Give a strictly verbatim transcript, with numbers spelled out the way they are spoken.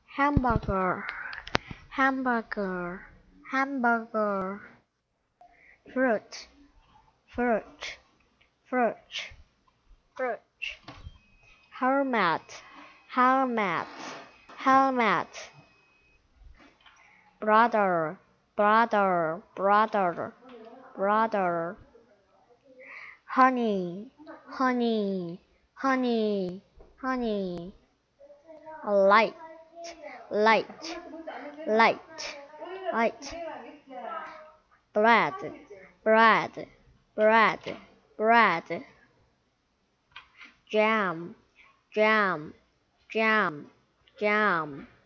hamburger, hamburger, hamburger, fruit, fruit, fruit, fruit, helmet, helmet, helmet, brother, brother, brother, brother, honey, honey, honey, honey, light, light, light, light, bread, bread, bread, bread, jam, jam, jam, jam,